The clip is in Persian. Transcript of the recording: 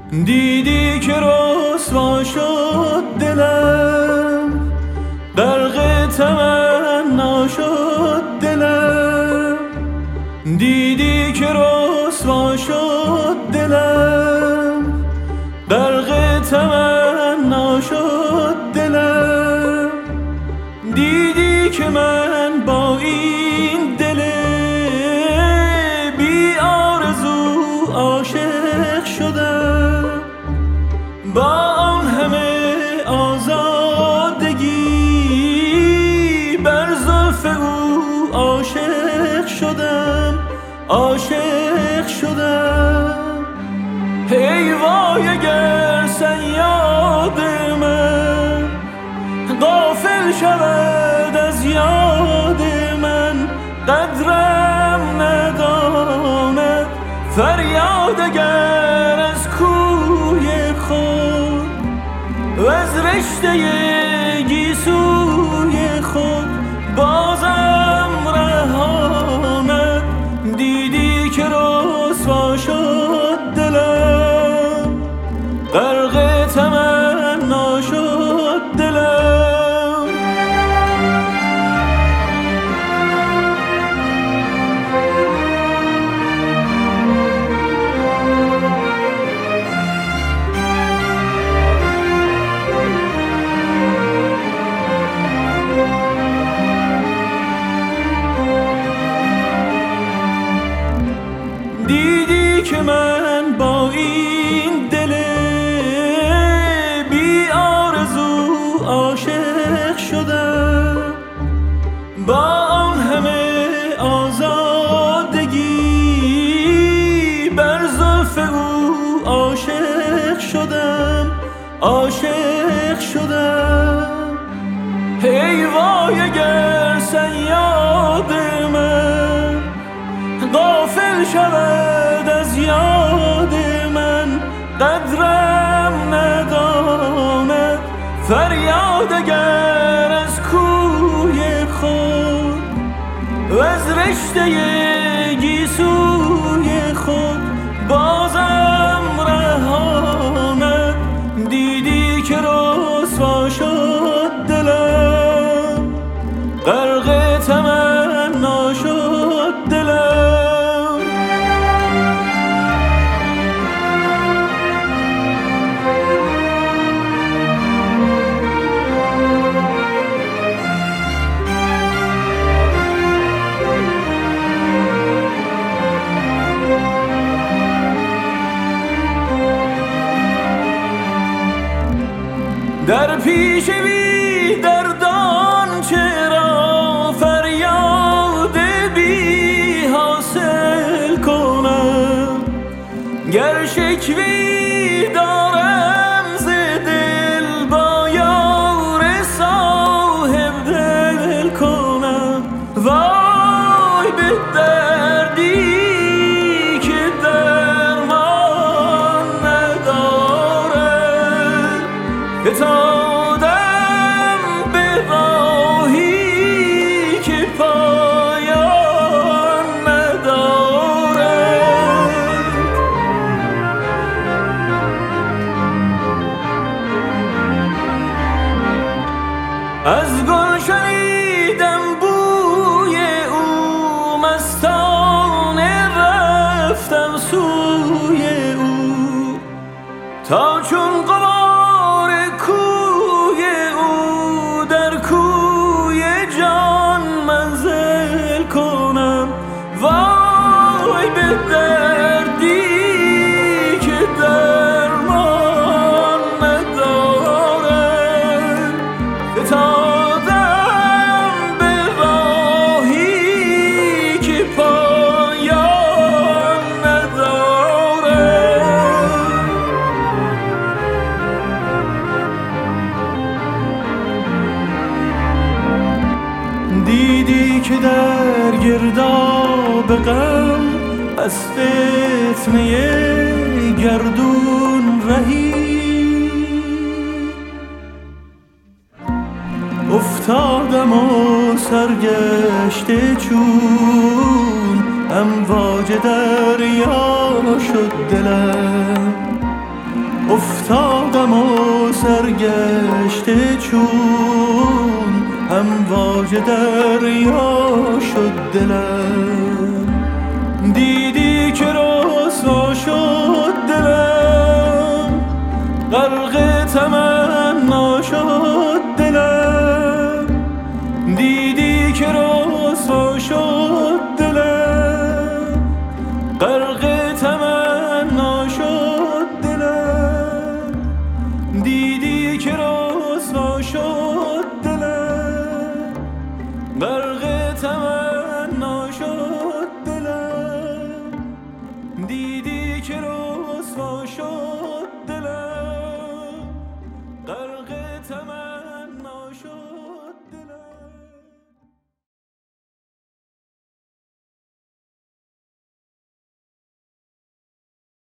دیدی که رسوا شد دلم، غرق تمنا شد دلم. دیدی که رسوا شد دلم، غرق تمنا شد دلم. دیدی که من با این دل بی آرزو عاشق شدم، با آن همه آزادگی بر زلف او عاشق شدم، عاشق شدم. ای وای اگر صیاد من غافل شود از یاد من، قدرم نداند فریاد اگر از کوی خود و از رشته گیسوی خود بازم رهاند. دیدی که رسوا شد دلم، غرق تمنا شد دلم. دیدی که من با این دل بی آرزو عاشق شدم، با آن همه آزادگی بر زلف او عاشق شدم، عاشق شدم. ای وای اگر صیاد من غافل شود از یاد من، قدرم نداند فریاد اگر از کوی خود و از رشته گیسوی خود بازم رهاند. دیدی که رسوا شد دلم، غرق تمنا شد دلم. در پیش بی دردان چرا فریاد بی حاصل کنم، گر شکوی دارم ز دل با یار صاحب دل کنم. وای به دردی که درمان ندارد، فتادم به راهی که پایان ندارد. از گل شنیدم بوی او مستانه، رفتم سوی او تا چون غبار کوی او در کوی جان منزل کنم. وای به دردی که درمان ندارد، فتادم به راهی که پایان ندارد. دیدی که در گرداب غم از فتنه گردون رهی افتادم و سرگشته چون امواج دریا شد دلم. افتادم و سرگشته چون امواج دریا شد دلم. دیدی که رسوا شد